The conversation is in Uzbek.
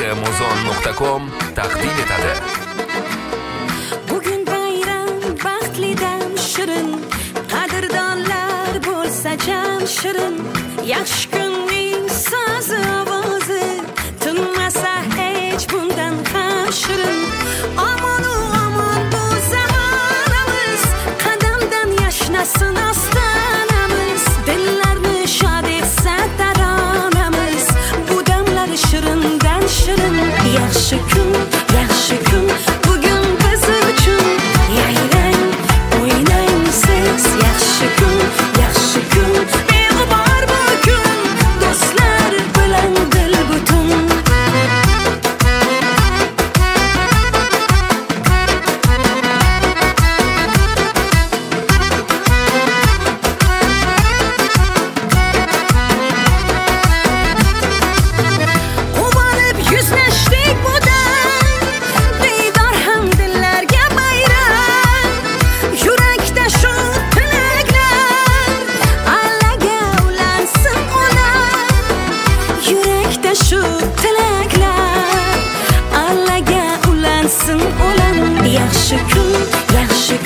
muzon.com taqdim etadi. Bugun bayram baxtli dam shirin, qadrdonlar bo'lsa jam shirin, yaxshi kunning so'zi ovozi tinmasa hech bundan ham shirin. Omonu omon bu zamonamiz, qadamdan yashnasin ostonamiz, dillarni shod etsa taronamiz, bu damlar shirindan shirin. Yaxshi kun bugun biz uchun, yayrang o'ynang siz. Yaxshi kun beg'ubor bu kun, do'stlar bilan dil butun. Quvonib yuzlashdik bu dam, diydor ham dillarga bayram. Yurakda shu tilaklar, allaga ulansin olam. Yurakda shu tilaklar, allaga ulansin olam. Yaxshi